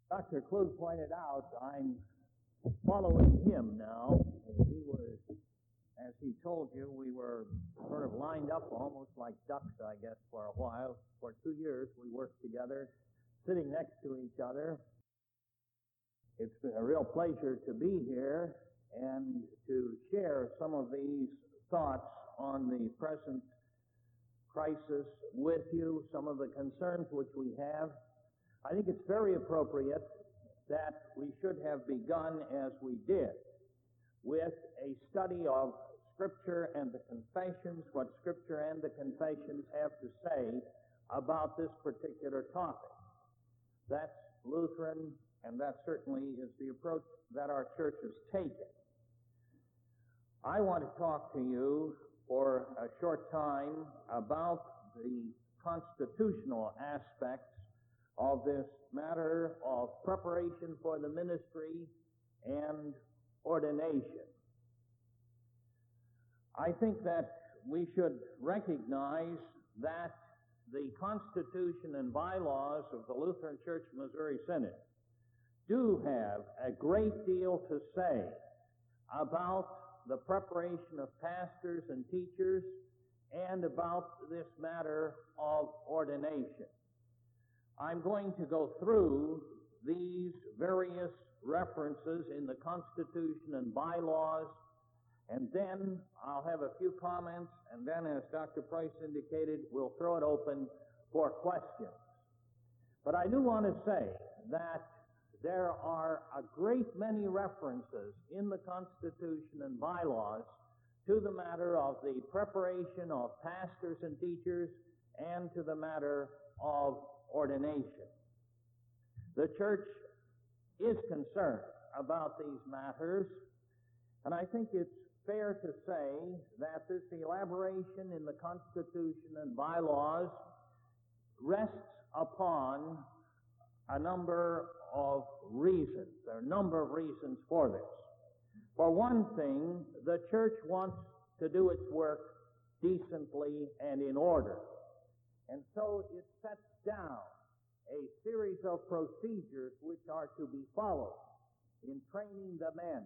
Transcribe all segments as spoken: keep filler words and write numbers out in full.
Doctor Klug pointed out, I'm following him now. He was, as he told you, we were sort of lined up almost like ducks, I guess, for a while. For two years we worked together, sitting next to each other. It's been a real pleasure to be here and to share some of these thoughts on the present crisis with you, some of the concerns which we have. I think it's very appropriate that we should have begun as we did with a study of Scripture and the Confessions, what Scripture and the Confessions have to say about this particular topic. That's Lutheran, and that certainly is the approach that our church has taken. I want to talk to you for a short time about the constitutional aspects of this matter of preparation for the ministry and ordination. I think that we should recognize that the Constitution and bylaws of the Lutheran Church Missouri Synod do have a great deal to say about the preparation of pastors and teachers and about this matter of ordination. I'm going to go through these various references in the Constitution and bylaws, and then I'll have a few comments, and then, as Doctor Price indicated, we'll throw it open for questions. But I do want to say that there are a great many references in the Constitution and bylaws to the matter of the preparation of pastors and teachers and to the matter of ordination. The church is concerned about these matters, and I think it's fair to say that this elaboration in the Constitution and bylaws rests upon a number of reasons. There are a number of reasons for this. For one thing, the church wants to do its work decently and in order. And so it sets down a series of procedures which are to be followed in training the men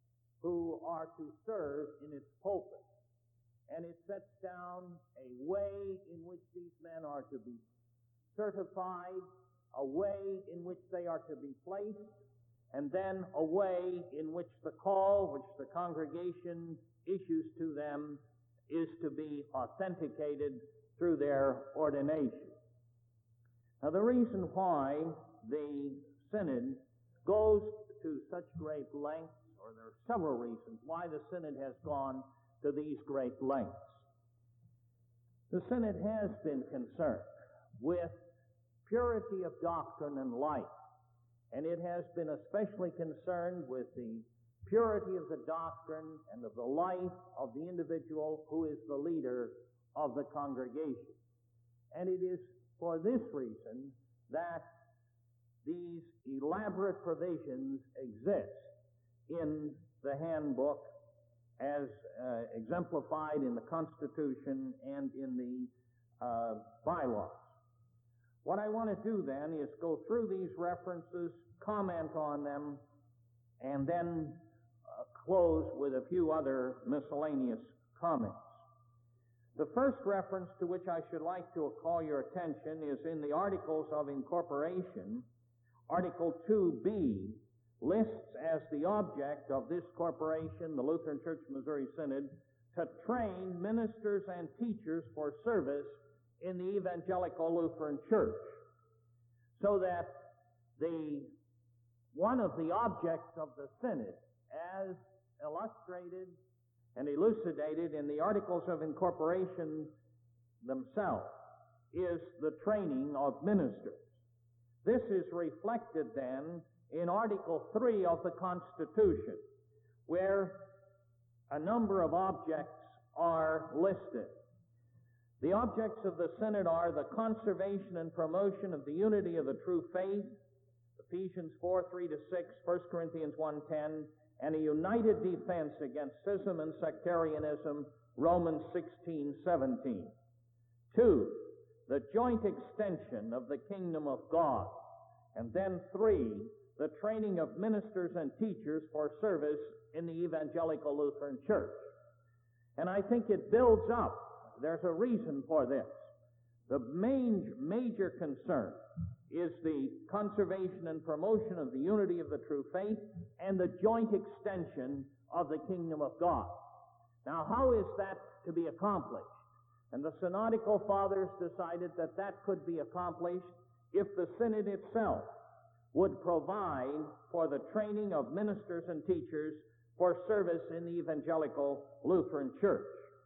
who are to serve in its pulpit. And it sets down a way in which these men are to be certified, a way in which they are to be placed, and then a way in which the call which the congregation issues to them is to be authenticated through their ordination. Now, the reason why the Synod goes to such great lengths, or there are several reasons why the Synod has gone to these great lengths. The Synod has been concerned with purity of doctrine and life, and it has been especially concerned with the purity of the doctrine and of the life of the individual who is the leader of the congregation. And it is for this reason that these elaborate provisions exist in the handbook as uh, exemplified in the Constitution and in the uh, bylaws. What I want to do then is go through these references, comment on them, and then uh, close with a few other miscellaneous comments. The first reference to which I should like to call your attention is in the Articles of Incorporation. Article two B lists as the object of this corporation, the Lutheran Church Missouri Synod, to train ministers and teachers for service in the Evangelical Lutheran Church. So that the one of the objects of the Synod, as illustrated and elucidated in the Articles of Incorporation themselves, is the training of ministers. This is reflected then in Article three of the Constitution, where a number of objects are listed. The objects of the Synod are the conservation and promotion of the unity of the true faith, Ephesians four, three to six, First Corinthians one, ten, and a united defense against schism and sectarianism, Romans sixteen, seventeen. Two, the joint extension of the kingdom of God And then three, the training of ministers and teachers for service in the Evangelical Lutheran Church. And I think it builds up. There's a reason for this. The main major concern is the conservation and promotion of the unity of the true faith and the joint extension of the kingdom of God. Now, how is that to be accomplished? And the Synodical Fathers decided that that could be accomplished if the Synod itself would provide for the training of ministers and teachers for service in the Evangelical Lutheran Church.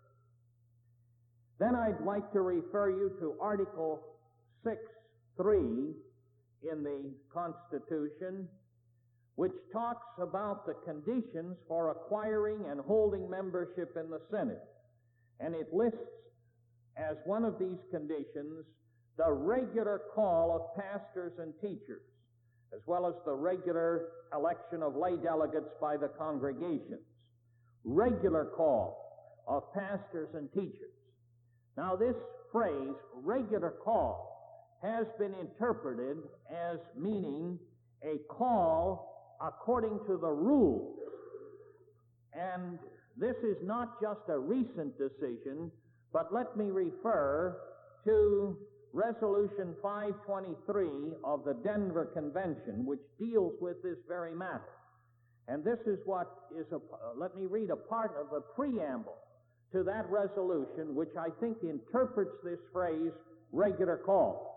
Then I'd like to refer you to Article six three in the Constitution, which talks about the conditions for acquiring and holding membership in the Synod. And it lists as one of these conditions the regular call of pastors and teachers, as well as the regular election of lay delegates by the congregations. Regular call of pastors and teachers. Now, this phrase, regular call, has been interpreted as meaning a call according to the rules. And this is not just a recent decision, but let me refer to Resolution five twenty-three of the Denver Convention, which deals with this very matter. And this is what is, a, uh, let me read a part of the preamble to that resolution, which I think interprets this phrase, regular call.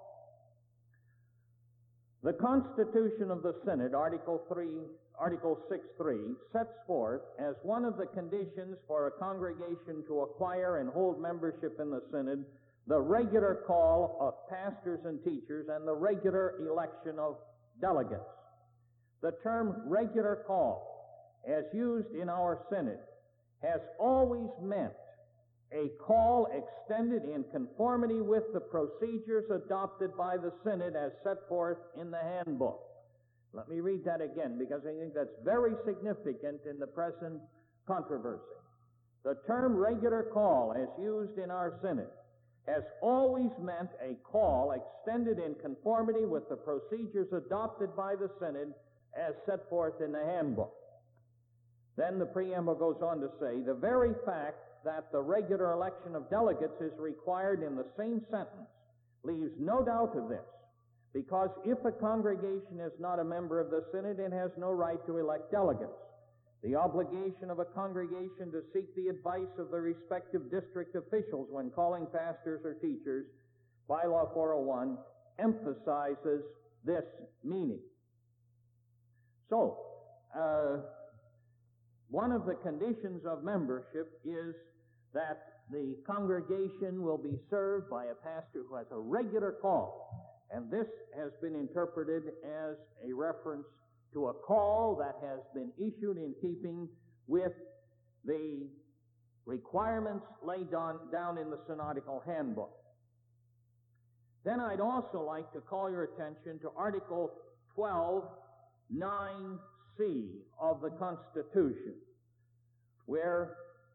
The Constitution of the Synod, Article three, Article six three, sets forth as one of the conditions for a congregation to acquire and hold membership in the Synod the regular call of pastors and teachers and the regular election of delegates. The term regular call, as used in our Synod, has always meant a call extended in conformity with the procedures adopted by the Synod as set forth in the handbook. Let me read that again, because I think that's very significant in the present controversy. The term regular call, as used in our Synod, has always meant a call extended in conformity with the procedures adopted by the Synod as set forth in the handbook. Then the preamble goes on to say, the very fact that the regular election of delegates is required in the same sentence leaves no doubt of this, because if a congregation is not a member of the Synod, it has no right to elect delegates. The obligation of a congregation to seek the advice of the respective district officials when calling pastors or teachers, Bylaw four oh one, emphasizes this meaning. So, uh, one of the conditions of membership is that the congregation will be served by a pastor who has a regular call. And this has been interpreted as a reference to a call that has been issued in keeping with the requirements laid on, down in the Synodical Handbook. Then I'd also like to call your attention to Article twelve nine C of the Constitution, where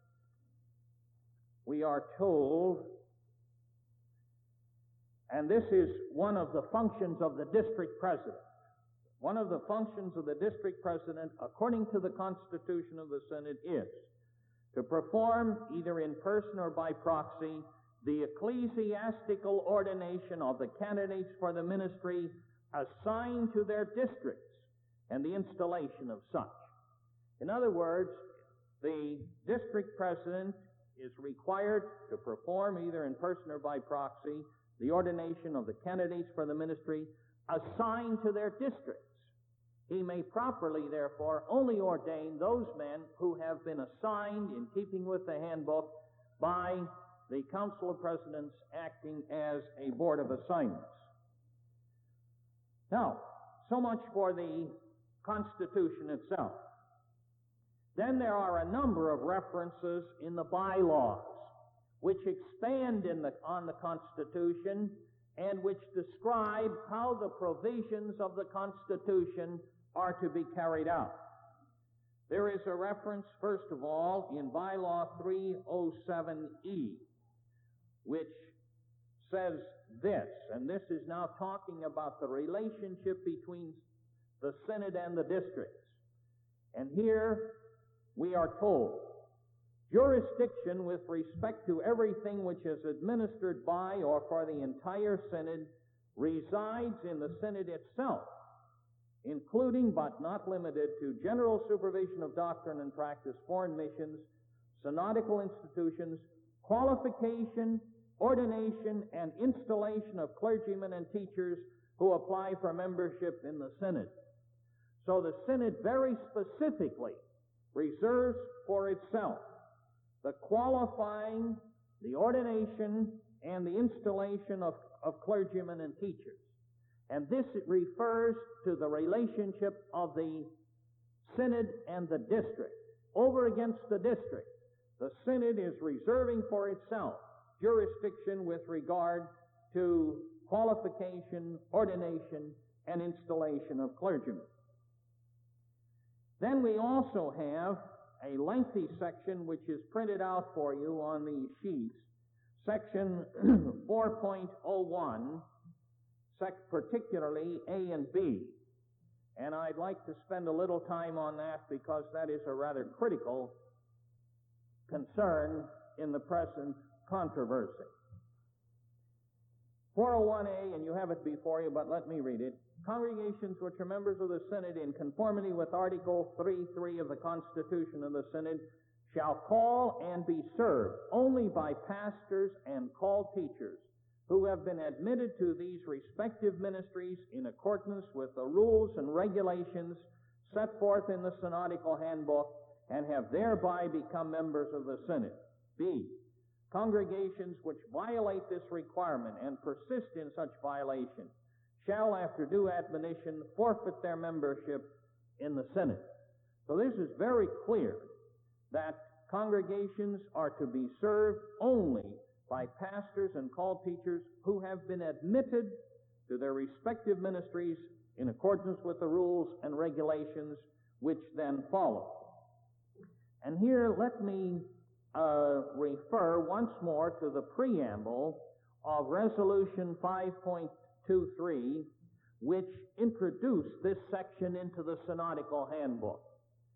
we are told, and this is one of the functions of the district president. One of the functions of the district president, according to the Constitution of the Synod, is to perform, either in person or by proxy, the ecclesiastical ordination of the candidates for the ministry assigned to their districts and the installation of such. In other words, the district president is required to perform, either in person or by proxy, the ordination of the candidates for the ministry assigned to their districts. He may properly, therefore, only ordain those men who have been assigned in keeping with the handbook by the Council of Presidents acting as a board of assignments. Now, so much for the Constitution itself. Then there are a number of references in the bylaws which expand in the, on the Constitution and which describe how the provisions of the Constitution are to be carried out. There is a reference, first of all, in Bylaw three oh seven E, which says this, and this is now talking about the relationship between the synod and the districts. And here we are told, jurisdiction with respect to everything which is administered by or for the entire synod resides in the synod itself, including but not limited to general supervision of doctrine and practice, foreign missions, synodical institutions, qualification, ordination, and installation of clergymen and teachers who apply for membership in the synod. So the synod very specifically reserves for itself the qualifying, the ordination, and the installation of, of clergymen and teachers. And this refers to the relationship of the synod and the district. Over against the district, the synod is reserving for itself jurisdiction with regard to qualification, ordination, and installation of clergymen. Then we also have a lengthy section which is printed out for you on these sheets, section four point oh one, sec- particularly A and B. And I'd like to spend a little time on that because that is a rather critical concern in the present controversy. four oh one A, and you have it before you, but let me read it. Congregations which are members of the synod in conformity with Article three point three of the Constitution of the synod shall call and be served only by pastors and called teachers who have been admitted to these respective ministries in accordance with the rules and regulations set forth in the synodical handbook and have thereby become members of the synod. B. Congregations which violate this requirement and persist in such violation shall, after due admonition, forfeit their membership in the synod. So this is very clear that congregations are to be served only by pastors and called teachers who have been admitted to their respective ministries in accordance with the rules and regulations which then follow. And here let me uh, refer once more to the preamble of Resolution five point two three, which introduced this section into the Synodical Handbook.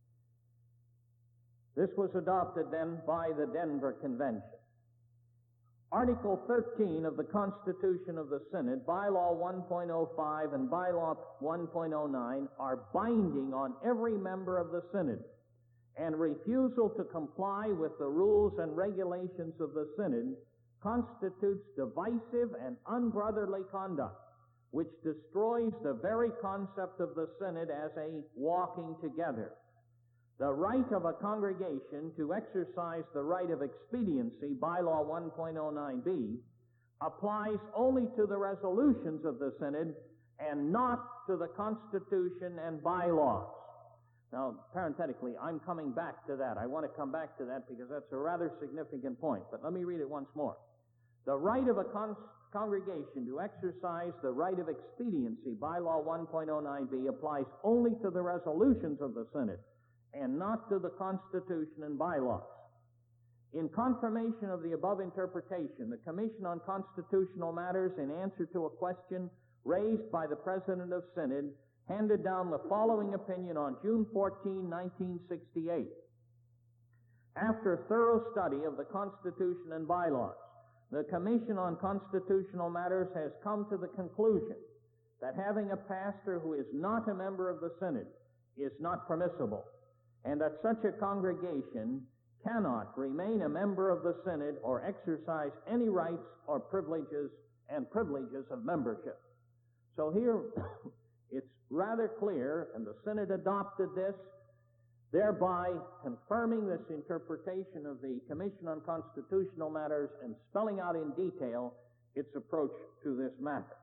This was adopted then by the Denver Convention. Article thirteen of the Constitution of the Synod, Bylaw one point oh five and Bylaw one point oh nine are binding on every member of the Synod, and refusal to comply with the rules and regulations of the Synod constitutes divisive and unbrotherly conduct, which destroys the very concept of the Synod as a walking together. The right of a congregation to exercise the right of expediency, Bylaw one point oh nine B, applies only to the resolutions of the Synod and not to the Constitution and bylaws. Now, parenthetically, I'm coming back to that. I want to come back to that because that's a rather significant point. But let me read it once more. The right of a con- congregation to exercise the right of expediency, Bylaw one point oh nine B, applies only to the resolutions of the Synod and not to the Constitution and bylaws. In confirmation of the above interpretation, the Commission on Constitutional Matters, in answer to a question raised by the President of Synod, handed down the following opinion on June fourteenth, nineteen sixty-eight. After thorough study of the Constitution and bylaws, the Commission on Constitutional Matters has come to the conclusion that having a pastor who is not a member of the Synod is not permissible, and that such a congregation cannot remain a member of the Synod or exercise any rights or privileges and privileges of membership. So here it's rather clear, and the Synod adopted this, thereby confirming this interpretation of the Commission on Constitutional Matters and spelling out in detail its approach to this matter.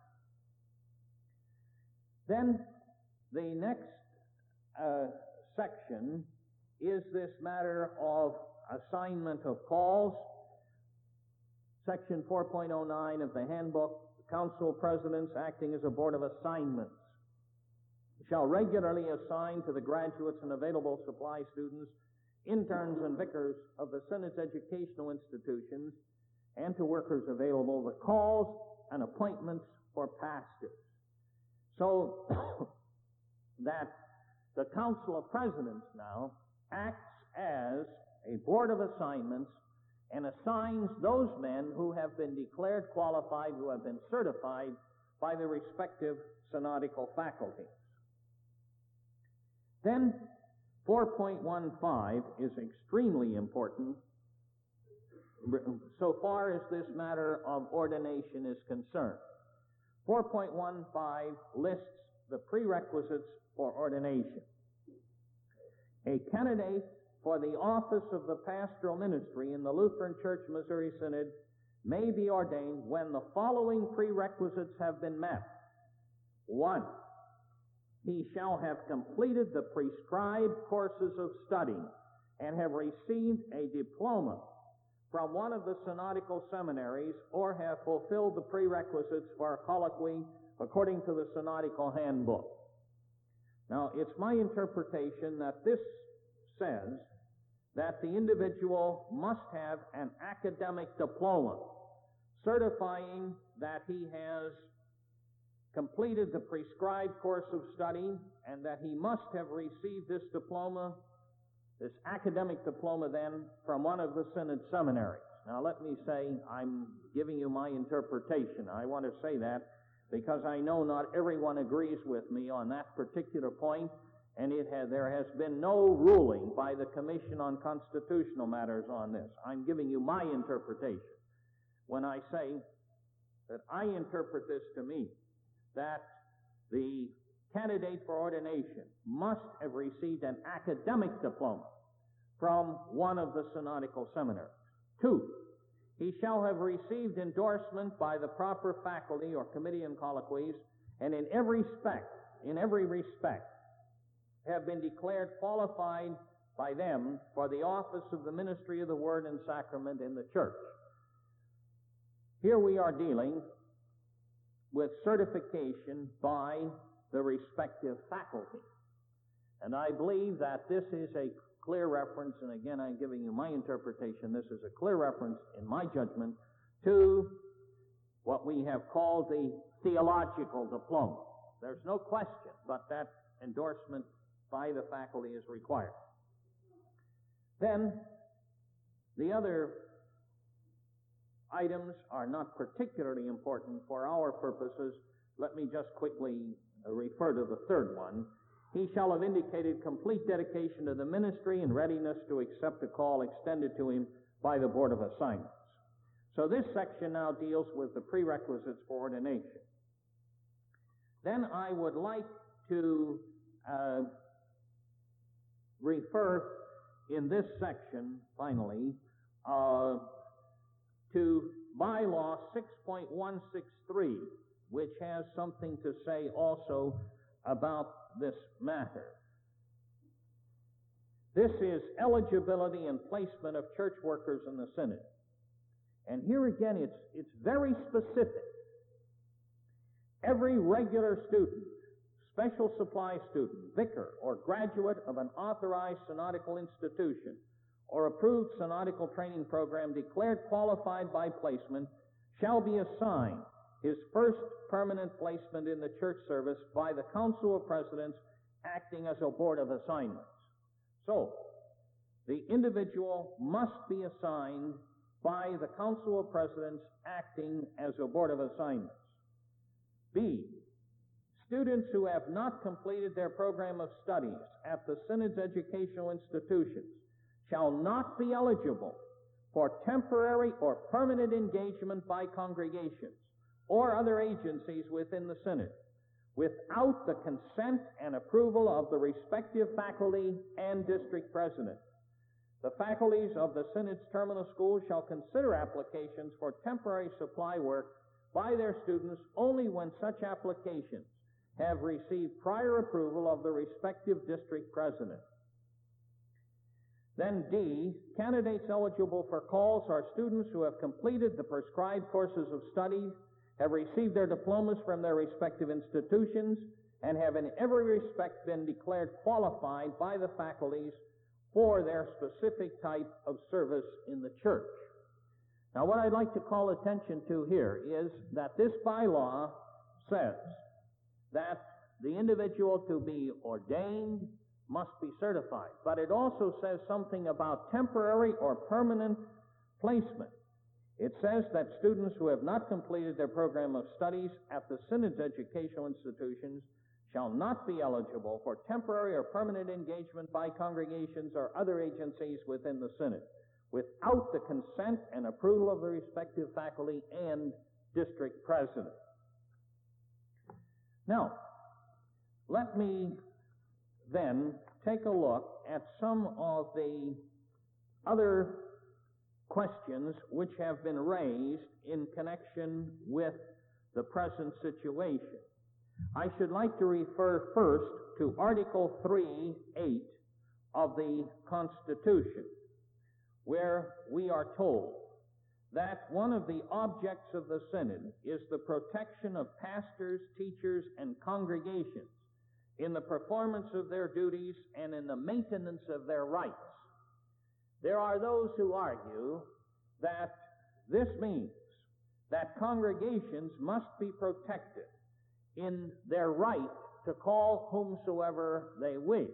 Then the next uh, section is this matter of assignment of calls. Section four point oh nine of the handbook, council presidents acting as a board of assignments shall regularly assign to the graduates and available supply students, interns and vicars of the Synod's educational institutions, and to workers available the calls and appointments for pastors. So that the Council of Presidents now acts as a board of assignments and assigns those men who have been declared qualified, who have been certified by the respective synodical faculties. Then four point fifteen is extremely important so far as this matter of ordination is concerned. four point fifteen lists the prerequisites for ordination. A candidate for the office of the pastoral ministry in the Lutheran Church Missouri Synod may be ordained when the following prerequisites have been met. One, he shall have completed the prescribed courses of study and have received a diploma from one of the synodical seminaries or have fulfilled the prerequisites for a colloquy according to the synodical handbook. Now, it's my interpretation that this says that the individual must have an academic diploma certifying that he has completed the prescribed course of study and that he must have received this diploma, this academic diploma then, from one of the synod seminaries. Now let me say, I'm giving you my interpretation. I want to say that because I know not everyone agrees with me on that particular point, and it has, there has been no ruling by the Commission on Constitutional Matters on this. I'm giving you my interpretation when I say that I interpret this to mean that the candidate for ordination must have received an academic diploma from one of the synodical seminaries. Two, he shall have received endorsement by the proper faculty or committee and colloquies, and in every respect, in every respect, have been declared qualified by them for the office of the ministry of the Word and Sacrament in the church. Here we are dealing with certification by the respective faculty. And I believe that this is a clear reference, and again I'm giving you my interpretation, this is a clear reference, in my judgment, to what we have called the theological diploma. There's no question but that endorsement by the faculty is required. Then, the other items are not particularly important for our purposes. Let me just quickly refer to the third one. He shall have indicated complete dedication to the ministry and readiness to accept the call extended to him by the Board of Assignments. So this section now deals with the prerequisites for ordination. Then I would like to uh, refer in this section, finally, uh, to bylaw six point one six three, which has something to say also about this matter. This is eligibility and placement of church workers in the synod. And here again, it's, it's very specific. Every regular student, special supply student, vicar, or graduate of an authorized synodical institution or approved synodical training program declared qualified by placement shall be assigned his first permanent placement in the church service by the Council of Presidents acting as a board of assignments. So, the individual must be assigned by the Council of Presidents acting as a board of assignments. B, students who have not completed their program of studies at the Synod's educational institutions shall not be eligible for temporary or permanent engagement by congregations or other agencies within the Synod without the consent and approval of the respective faculty and district president. The faculties of the Synod's terminal schools shall consider applications for temporary supply work by their students only when such applications have received prior approval of the respective district president. Then D, candidates eligible for calls are students who have completed the prescribed courses of study, have received their diplomas from their respective institutions, and have in every respect been declared qualified by the faculties for their specific type of service in the church. Now, what I'd like to call attention to here is that this bylaw says that the individual to be ordained must be certified, but it also says something about temporary or permanent placement. It says that students who have not completed their program of studies at the Synod's educational institutions shall not be eligible for temporary or permanent engagement by congregations or other agencies within the Synod, without the consent and approval of the respective faculty and district president. Now, let me then take a look at some of the other questions which have been raised in connection with the present situation. I should like to refer first to Article three eight of the Constitution, where we are told that one of the objects of the Synod is the protection of pastors, teachers, and congregations in the performance of their duties and in the maintenance of their rights. There are those who argue that this means that congregations must be protected in their right to call whomsoever they wish.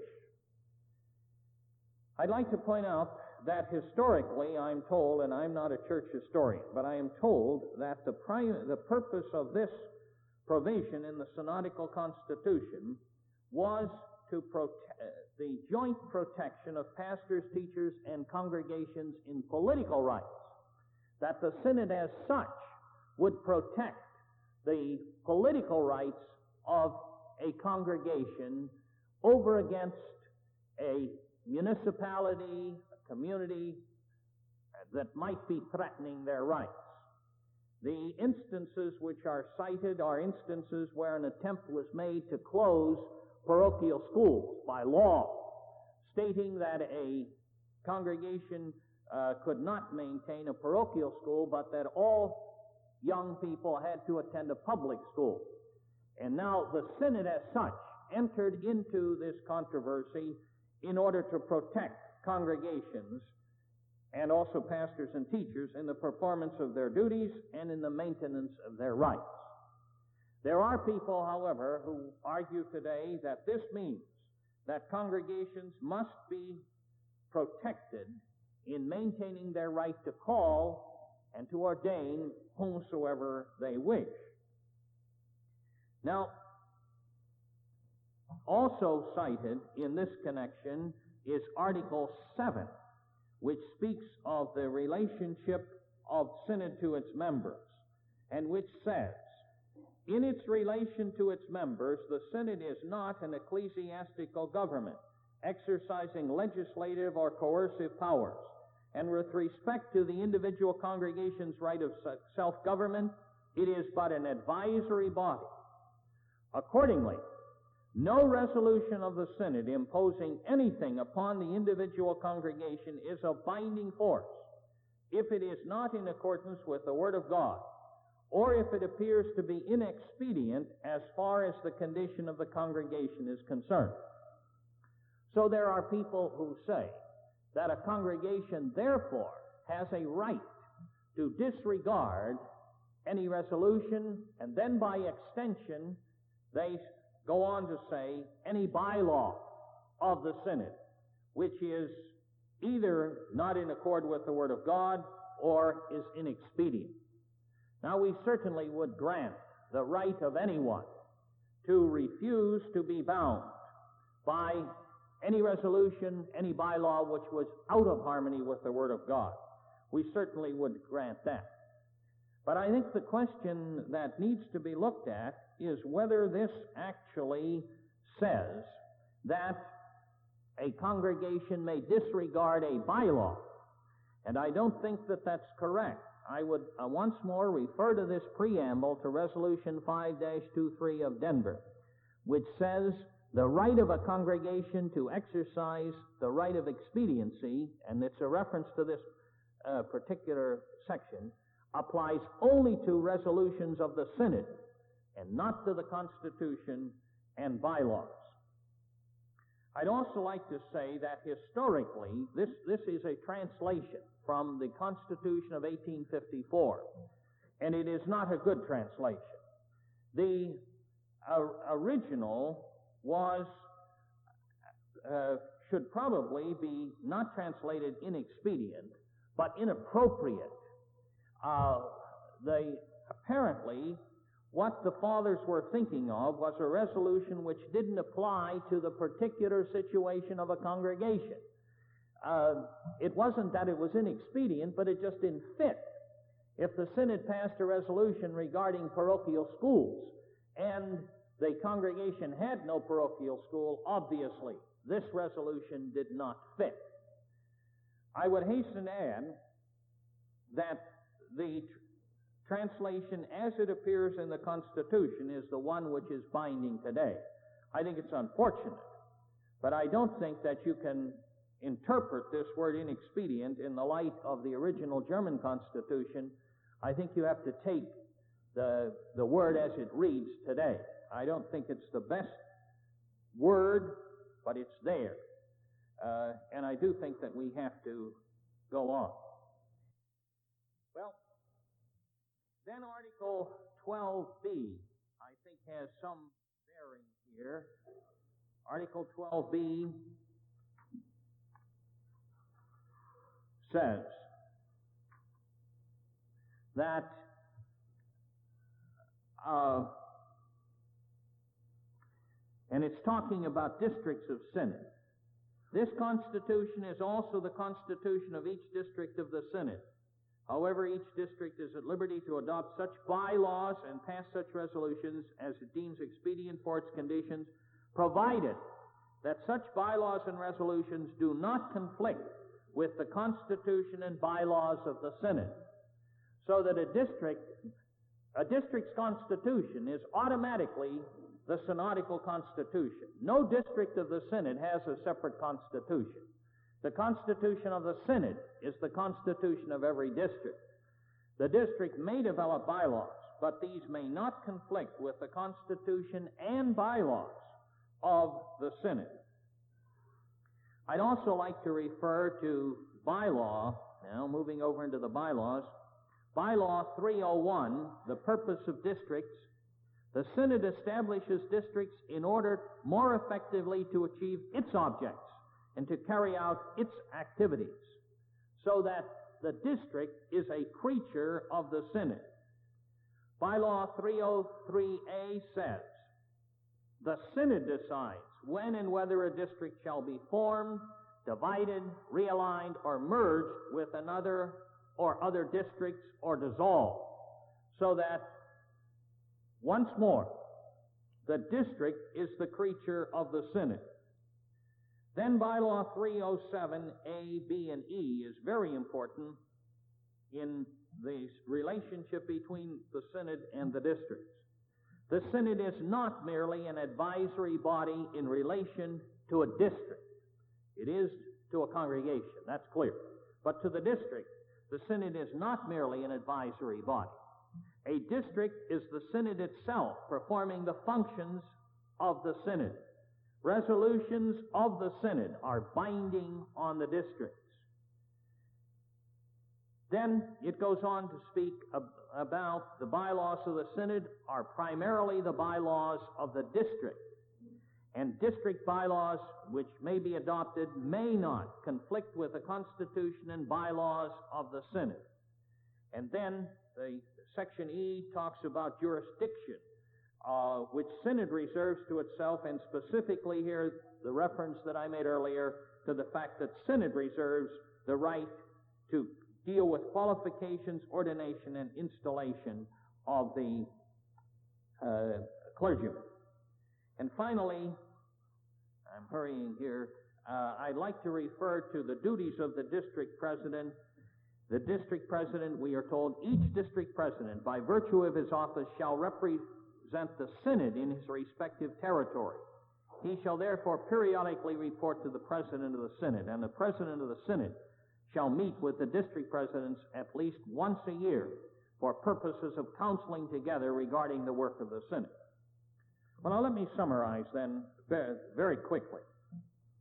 I'd like to point out that historically, I'm told, and I'm not a church historian, but I am told that the, prim- the purpose of this provision in the Synodical Constitution was to protect the joint protection of pastors, teachers, and congregations in political rights, that the Synod as such would protect the political rights of a congregation over against a municipality, a community that might be threatening their rights. The instances which are cited are instances where an attempt was made to close parochial schools by law, stating that a congregation uh, could not maintain a parochial school, but that all young people had to attend a public school. And now the Synod as such entered into this controversy in order to protect congregations and also pastors and teachers in the performance of their duties and in the maintenance of their rights. There are people, however, who argue today that this means that congregations must be protected in maintaining their right to call and to ordain whomsoever they wish. Now, also cited in this connection is Article seven, which speaks of the relationship of Synod to its members, and which says, in its relation to its members, the Synod is not an ecclesiastical government exercising legislative or coercive powers, and with respect to the individual congregation's right of self-government, it is but an advisory body. Accordingly, no resolution of the Synod imposing anything upon the individual congregation is a binding force if it is not in accordance with the Word of God, or if it appears to be inexpedient as far as the condition of the congregation is concerned. So there are people who say that a congregation therefore has a right to disregard any resolution, and then by extension they go on to say any bylaw of the Synod, which is either not in accord with the Word of God or is inexpedient. Now, we certainly would grant the right of anyone to refuse to be bound by any resolution, any bylaw which was out of harmony with the Word of God. We certainly would grant that. But I think the question that needs to be looked at is whether this actually says that a congregation may disregard a bylaw. And I don't think that that's correct. I would uh, once more refer to this preamble to Resolution five dash twenty-three of Denver, which says the right of a congregation to exercise the right of expediency, and it's a reference to this uh, particular section, applies only to resolutions of the Synod and not to the Constitution and bylaws. I'd also like to say that historically, this, this is a translation from the Constitution of eighteen fifty-four, and it is not a good translation. The uh, original was, uh, should probably be not translated inexpedient, but inappropriate. Uh, they apparently, what the fathers were thinking of was a resolution which didn't apply to the particular situation of a congregation. Uh, it wasn't that it was inexpedient, but it just didn't fit. If the synod passed a resolution regarding parochial schools, and the congregation had no parochial school, obviously, this resolution did not fit. I would hasten to add that the translation as it appears in the Constitution is the one which is binding today. I think it's unfortunate, but I don't think that you can interpret this word inexpedient in the light of the original German Constitution. I think you have to take the, the word as it reads today. I don't think it's the best word, but it's there. Uh, and I do think that we have to go on. Well, then Article twelve B, I think, has some bearing here. Article twelve B says that uh, and it's talking about districts of synod. This Constitution is also the Constitution of each district of the synod. However, each district is at liberty to adopt such bylaws and pass such resolutions as it deems expedient for its conditions, provided that such bylaws and resolutions do not conflict with the Constitution and bylaws of the synod. So that a district, a district's constitution is automatically the synodical constitution. No district of the synod has a separate constitution. The constitution of the synod is the constitution of every district. The district may develop bylaws, but these may not conflict with the constitution and bylaws of the synod. I'd also like to refer to bylaw, now moving over into the bylaws. Bylaw three oh one, the purpose of districts. The synod establishes districts in order more effectively to achieve its objects and to carry out its activities, so that the district is a creature of the synod. Bylaw three oh three A says, the synod decides when and whether a district shall be formed, divided, realigned, or merged with another or other districts, or dissolved, so that, once more, the district is the creature of the synod. Then bylaw three oh seven A, B, and E is very important in the relationship between the synod and the districts. The synod is not merely an advisory body in relation to a district. It is to a congregation, that's clear. But to the district, the synod is not merely an advisory body. A district is the synod itself performing the functions of the synod. Resolutions of the synod are binding on the districts. Then it goes on to speak ab- about the bylaws of the synod are primarily the bylaws of the district. And district bylaws which may be adopted may not conflict with the constitution and bylaws of the synod. And then the section E talks about jurisdiction, uh, which synod reserves to itself, and specifically here the reference that I made earlier to the fact that synod reserves the right to deal with qualifications, ordination, and installation of the uh, clergyman. And finally, I'm hurrying here, uh, I'd like to refer to the duties of the district president. The district president, we are told, each district president, by virtue of his office, shall represent the synod in his respective territory. He shall therefore periodically report to the president of the synod, and the president of the synod shall meet with the district presidents at least once a year for purposes of counseling together regarding the work of the synod. Well, now let me summarize then very, very quickly.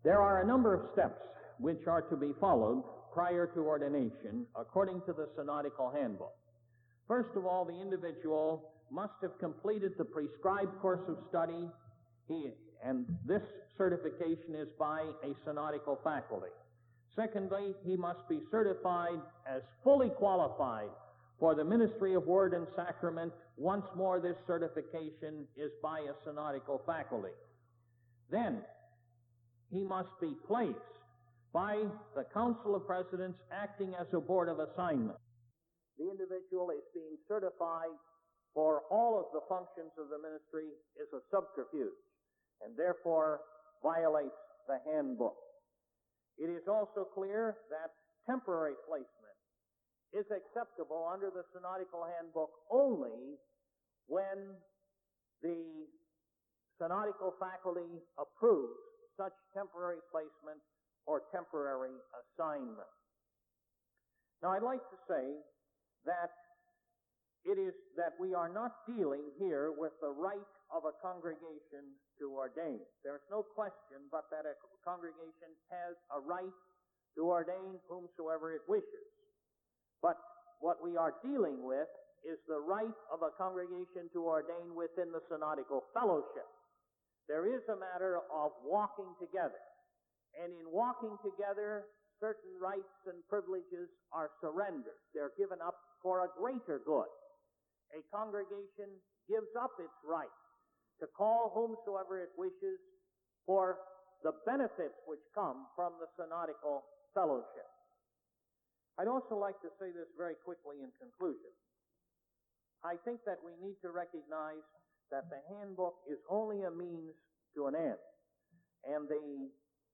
There are a number of steps which are to be followed prior to ordination according to the Synodical Handbook. First of all, the individual must have completed the prescribed course of study, he, and this certification is by a synodical faculty. Secondly, he must be certified as fully qualified for the ministry of word and sacrament. Once more, this certification is by a synodical faculty. Then, he must be placed by the Council of Presidents acting as a board of assignment. The individual is being certified for all of the functions of the ministry is a subterfuge, and therefore violates the handbook. It is also clear that temporary placement is acceptable under the Synodical Handbook only when the synodical faculty approves such temporary placement or temporary assignment. Now, I'd like to say that it is that we are not dealing here with the right of a congregation to ordain. There's no question but that a congregation has a right to ordain whomsoever it wishes. But what we are dealing with is the right of a congregation to ordain within the synodical fellowship. There is a matter of walking together. And in walking together, certain rights and privileges are surrendered. They're given up for a greater good. A congregation gives up its right to call whomsoever it wishes for the benefits which come from the synodical fellowship. I'd also like to say this very quickly in conclusion. I think that we need to recognize that the handbook is only a means to an end. And the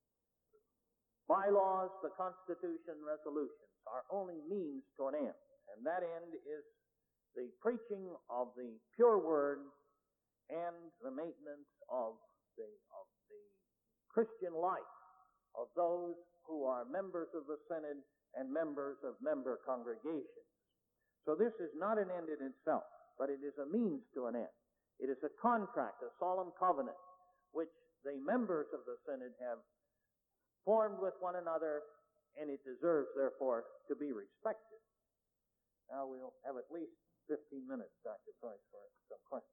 bylaws, the Constitution, resolutions are only means to an end. And that end is the preaching of the pure word and the maintenance of the, of the Christian life of those who are members of the Synod and members of member congregations. So this is not an end in itself, but it is a means to an end. It is a contract, a solemn covenant, which the members of the Synod have formed with one another, and it deserves, therefore, to be respected. Now we'll have at least fifteen minutes, Doctor Price, for some questions.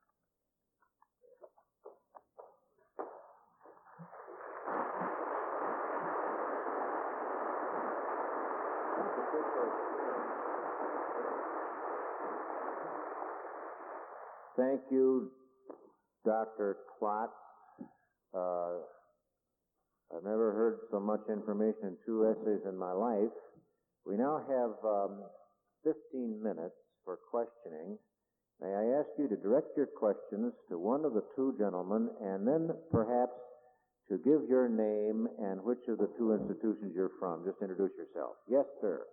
Thank you, Doctor Klotz. Uh, I've never heard so much information in two essays in my life. We now have um, fifteen minutes for questioning. May I ask you to direct your questions to one of the two gentlemen, and then perhaps to give your name and which of the two institutions you're from. Just introduce yourself. Yes, sir.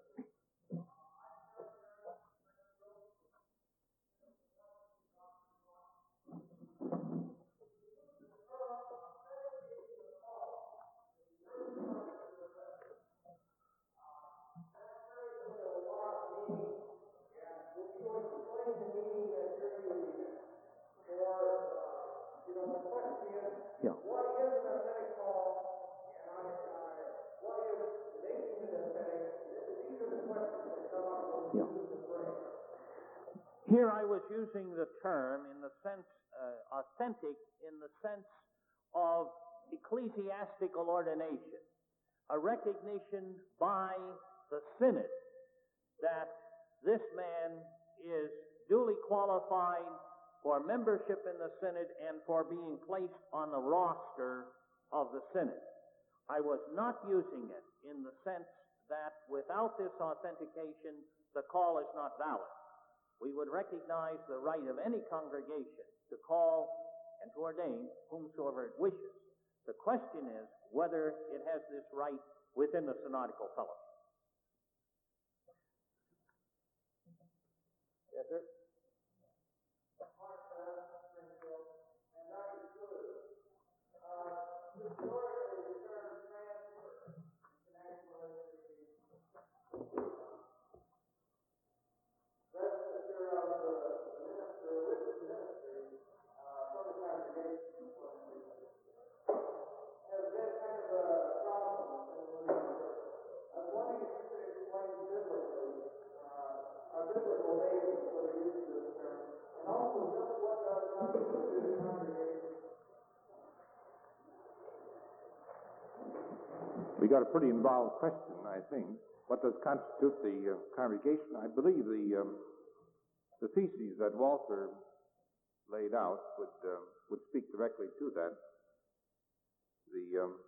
Here I was using the term in the sense, uh, authentic in the sense of ecclesiastical ordination, a recognition by the Synod that this man is duly qualified for membership in the Synod and for being placed on the roster of the Synod. I was not using it in the sense that without this authentication, the call is not valid. We would recognize the right of any congregation to call and to ordain whomsoever it wishes. The question is whether it has this right within the synodical fellowship. Yes, sir? Has been kind of a We got a pretty involved question, I think. What does constitute the uh, congregation? I believe the um, the theses that Walter laid out would uh, would speak directly to that. The um,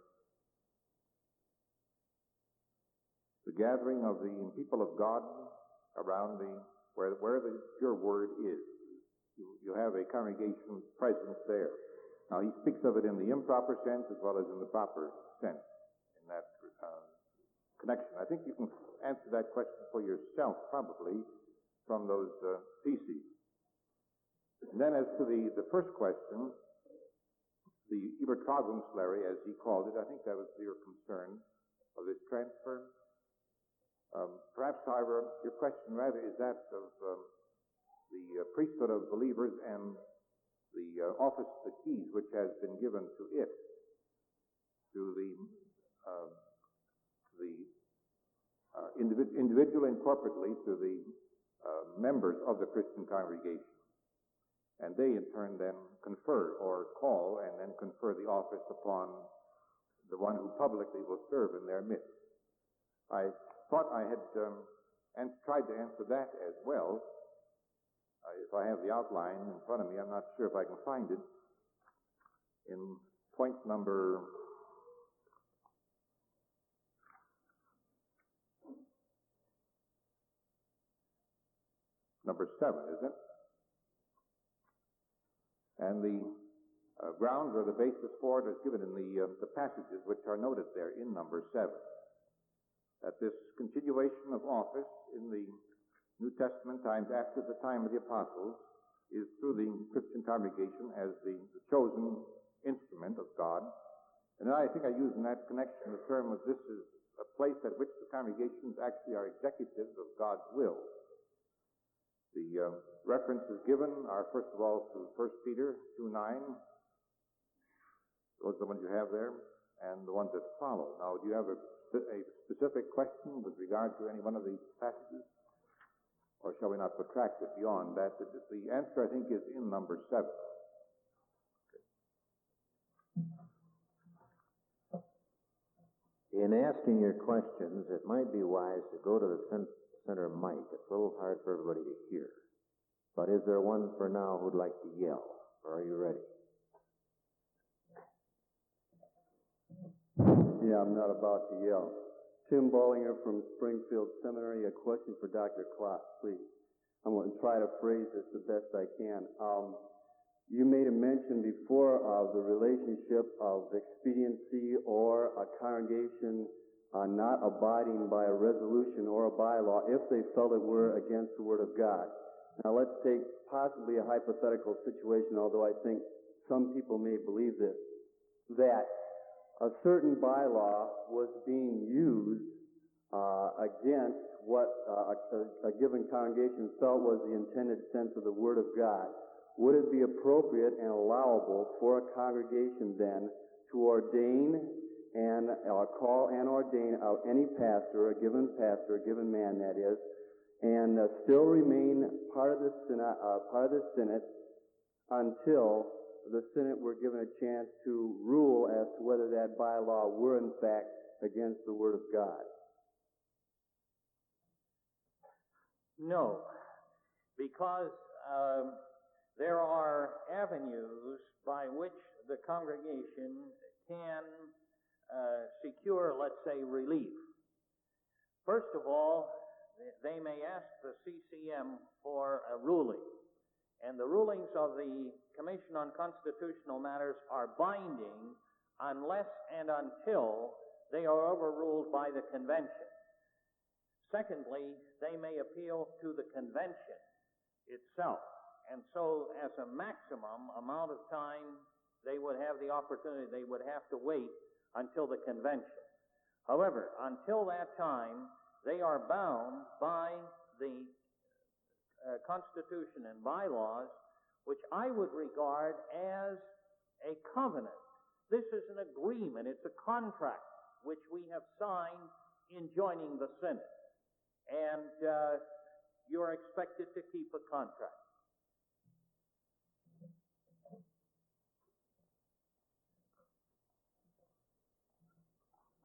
the gathering of the people of God around the where where the pure word is. You, you have a congregation presence there. Now he speaks of it in the improper sense as well as in the proper sense in that uh, connection. I think you can answer that question for yourself probably from those uh, theses. And then as to the, the first question, the Übertragungslehre, as he called it, I think that was your concern of its transfer. Um, perhaps, however, your question rather is that of um, the uh, priesthood of believers and the uh, office of the keys which has been given to it through the uh, the uh, individ- individually and corporately to the uh, members of the Christian congregation. And they in turn then confer or call and then confer the office upon the one who publicly will serve in their midst. I thought I had um, and tried to answer that as well. Uh, if I have the outline in front of me, I'm not sure if I can find it. In point number number seven, is it? And the uh, grounds or the basis for it is given in the uh, the passages which are noted there in number seven. That this continuation of office in the New Testament times after the time of the apostles is through the Christian congregation as the, the chosen instrument of God. And I think I use in that connection the term of this is a place at which the congregations actually are executives of God's will. The uh, references given are first of all to First Peter two nine. Those are the ones you have there, and the ones that follow. Now, do you have a, a specific question with regard to any one of these passages? Or shall we not protract it beyond that? The, the answer, I think, is in number seven. In asking your questions, it might be wise to go to the cen- center mic. It's a little hard for everybody to hear. But is there one for now who'd like to yell? Or are you ready? Yeah, I'm not about to yell. Tim Bollinger from Springfield Seminary. A question for Doctor Klotz, please. I'm going to try to phrase this the best I can. Um, you made a mention before of the relationship of expediency or a congregation uh, not abiding by a resolution or a bylaw if they felt it were against the Word of God. Now let's take possibly a hypothetical situation, although I think some people may believe this, that a certain bylaw was being used uh, against what uh, a, a given congregation felt was the intended sense of the Word of God. Would it be appropriate and allowable for a congregation then to ordain and uh, call and ordain out any pastor, a given pastor, a given man that is, and uh, still remain part of the synod, uh, part of the synod until the Senate were given a chance to rule as to whether that bylaw were in fact against the Word of God? No, because um, there are avenues by which the congregation can uh, secure, let's say, relief. First of all, they may ask the C C M for a ruling. And the rulings of the Commission on Constitutional Matters are binding unless and until they are overruled by the Convention. Secondly, they may appeal to the Convention itself. And so, as a maximum amount of time, they would have the opportunity, they would have to wait until the Convention. However, until that time, they are bound by the Uh, Constitution and bylaws, which I would regard as a covenant. This is an agreement. It's a contract which we have signed in joining the Synod. And uh, you're expected to keep a contract.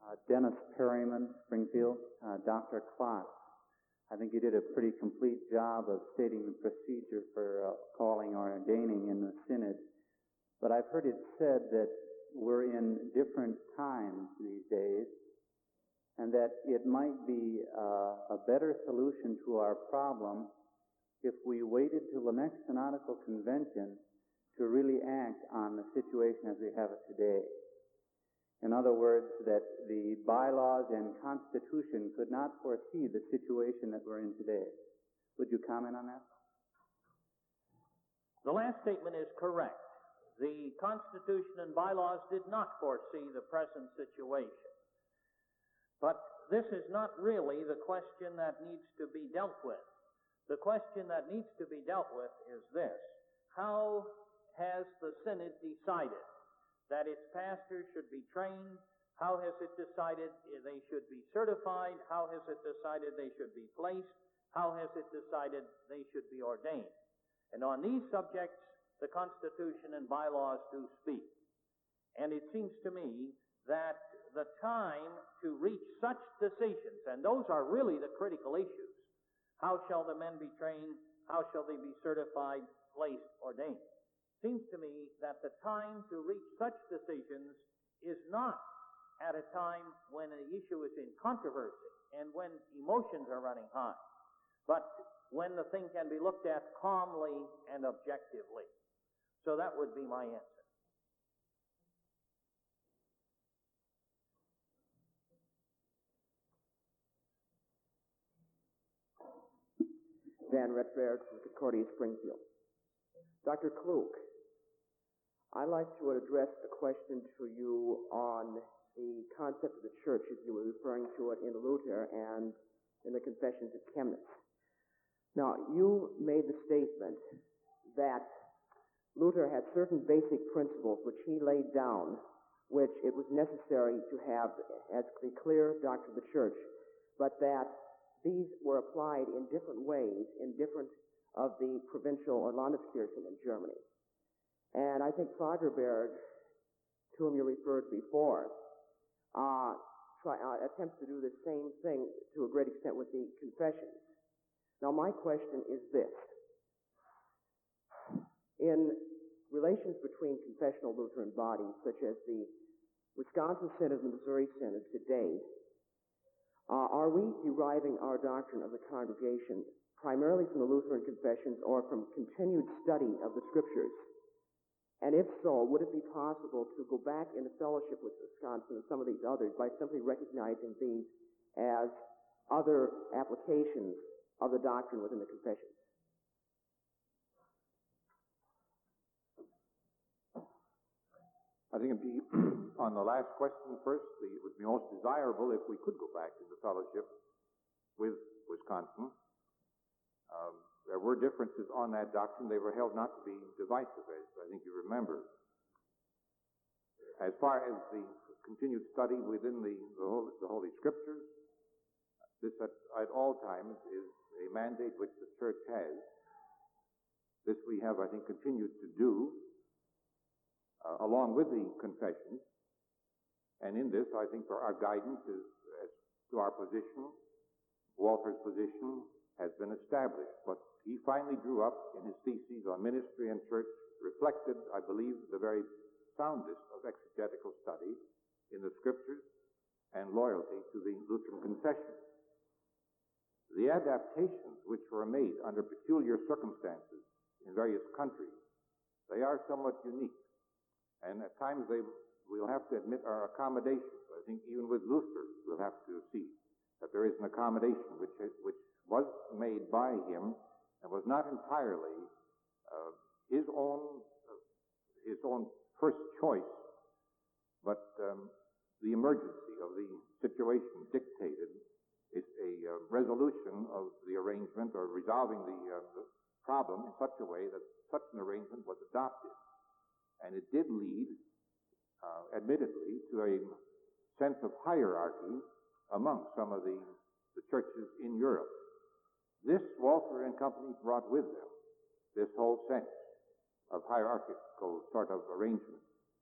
uh, Dennis Perryman, Springfield, uh, Doctor Klotz. I think you did a pretty complete job of stating the procedure for uh, calling or ordaining in the synod. But I've heard it said that we're in different times these days, and that it might be uh, a better solution to our problem if we waited till the next synodical convention to really act on the situation as we have it today. In other words, that the bylaws and Constitution could not foresee the situation that we're in today. Would you comment on that? The last statement is correct. The Constitution and bylaws did not foresee the present situation. But this is not really the question that needs to be dealt with. The question that needs to be dealt with is this: how has the Synod decided that its pastors should be trained? How has it decided they should be certified? How has it decided they should be placed? How has it decided they should be ordained? And on these subjects, the Constitution and bylaws do speak. And it seems to me that the time to reach such decisions, and those are really the critical issues: how shall the men be trained? How shall they be certified, placed, ordained? Seems to me that the time to reach such decisions is not at a time when the issue is in controversy and when emotions are running high, but when the thing can be looked at calmly and objectively. So that would be my answer. Van Retvaert from Concordia, Springfield. Doctor Klug, I'd like to address a question to you on the concept of the church as you were referring to it in Luther and in the Confessions of Chemnitz. Now, you made the statement that Luther had certain basic principles which he laid down, which it was necessary to have as the clear doctrine of the church, but that these were applied in different ways in different of the provincial or Landeskirchen in Germany. And I think Fagerberg, to whom you referred before, uh, try, uh, attempts to do the same thing to a great extent with the confessions. Now, my question is this. In relations between confessional Lutheran bodies, such as the Wisconsin Synod and the Missouri Synod today, uh, are we deriving our doctrine of the congregation primarily from the Lutheran confessions or from continued study of the Scriptures? And if so, would it be possible to go back into fellowship with Wisconsin and some of these others by simply recognizing these as other applications of the doctrine within the confessions? I think it'd be, on the last question first, the, it would be most desirable if we could go back into fellowship with Wisconsin. Um, there were differences on that doctrine. They were held not to be divisive, as I think you remember. As far as the continued study within the, the, Holy, the Holy Scriptures, this at, at all times is a mandate which the Church has. This we have, I think, continued to do, uh, along with the confessions. And in this, I think our guidance is, as to our position, Walther's position, has been established. But he finally drew up in his theses on ministry and church, reflected, I believe, the very soundest of exegetical study in the Scriptures and loyalty to the Lutheran confessions. The adaptations which were made under peculiar circumstances in various countries, they are somewhat unique. And at times they, we'll have to admit, are accommodations. I think even with Luther, we'll have to see that there is an accommodation which, which was made by him and was not entirely uh, his own uh, his own first choice, but um, the emergency of the situation dictated is a uh, resolution of the arrangement or resolving the, uh, the problem in such a way that such an arrangement was adopted. And it did lead, uh, admittedly, to a sense of hierarchy among some of the, the churches in Europe. This Walther and company brought with them this whole sense of hierarchical sort of arrangement.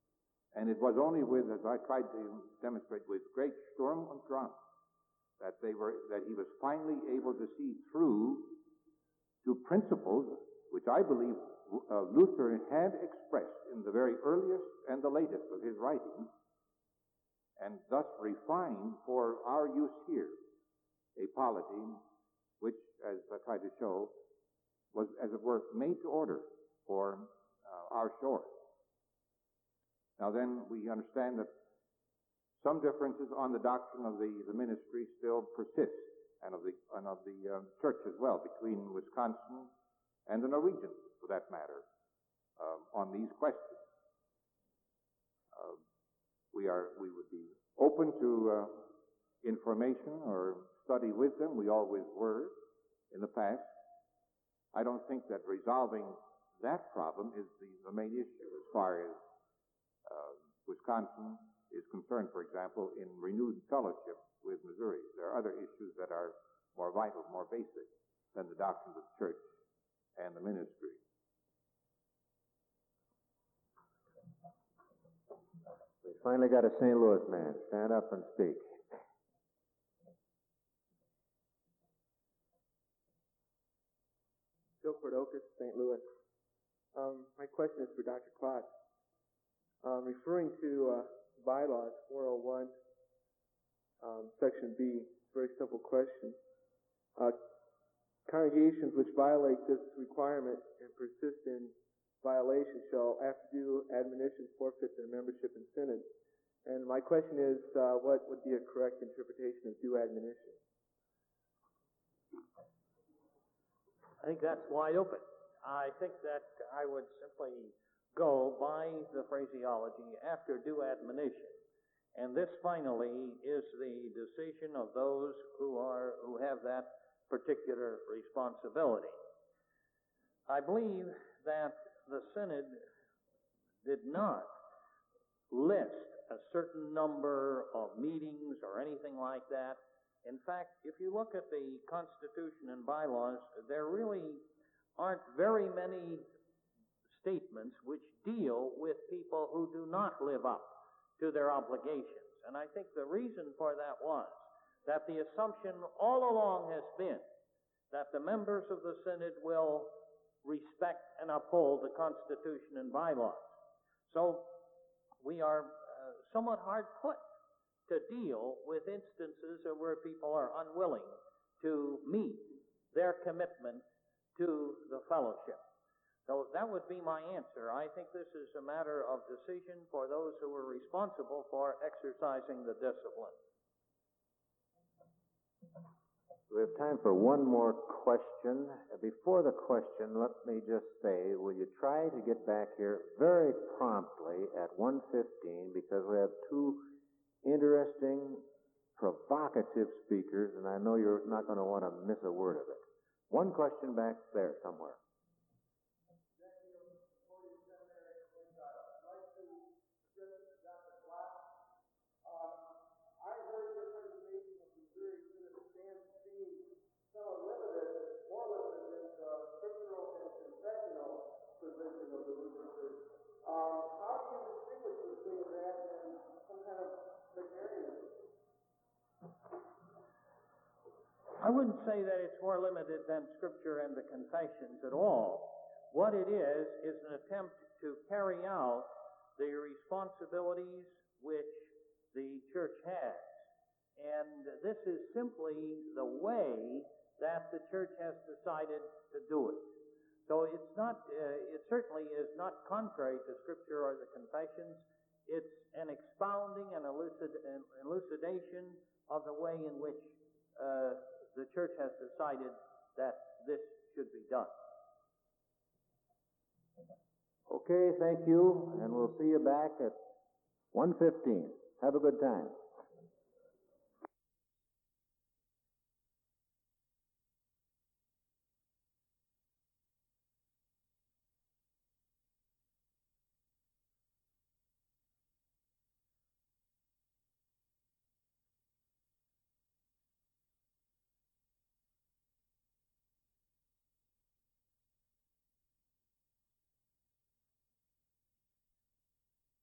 And it was only with, as I tried to demonstrate, with great Sturm und Drang, that they were, that he was finally able to see through to principles which I believe uh, Luther had expressed in the very earliest and the latest of his writings, and thus refined for our use here a polity which, as I tried to show, was, as it were, made to order for uh, our shore. Now then, we understand that some differences on the doctrine of the, the ministry still persist, and of the, and of the uh, church as well, between Wisconsin and the Norwegians, for that matter, uh, on these questions. Uh, we are, we would be open to uh, information or study with them. We always were in the past. I don't think that resolving that problem is the, the main issue as far as uh, Wisconsin is concerned, for example, in renewed fellowship with Missouri. There are other issues that are more vital, more basic than the doctrines of the church and the ministry. We finally got a Saint Louis man. Stand up and speak. Guilford Otis, Saint Louis. Um, my question is for Doctor Klotz. Um, referring to uh, bylaws four oh one, um, section B, very simple question. Uh, congregations which violate this requirement and persist in violation shall, after due admonition, forfeit their membership in synod. And my question is, uh, what would be a correct interpretation of due admonition? I think that's wide open. I think that I would simply go by the phraseology after due admonition. And this finally is the decision of those who are who have that particular responsibility. I believe that the Synod did not list a certain number of meetings or anything like that. In fact, if you look at the Constitution and bylaws, there really aren't very many statements which deal with people who do not live up to their obligations. And I think the reason for that was that the assumption all along has been that the members of the Synod will respect and uphold the Constitution and bylaws. So we are uh, somewhat hard put to deal with instances where people are unwilling to meet their commitment to the fellowship. So that would be my answer. I think this is a matter of decision for those who are responsible for exercising the discipline. We have time for one more question. Before the question, let me just say, will you try to get back here very promptly at one fifteen, because we have two interesting, provocative speakers, and I know you're not going to want to miss a word of it. One question back there somewhere. I wouldn't say that it's more limited than Scripture and the Confessions at all. What it is, is an attempt to carry out the responsibilities which the church has. And this is simply the way that the church has decided to do it. So it's not, uh, it certainly is not contrary to Scripture or the Confessions. It's an expounding and elucid- an elucidation of the way in which uh, the church has decided that this should be done. Okay, thank you, and we'll see you back at one fifteen. Have a good time.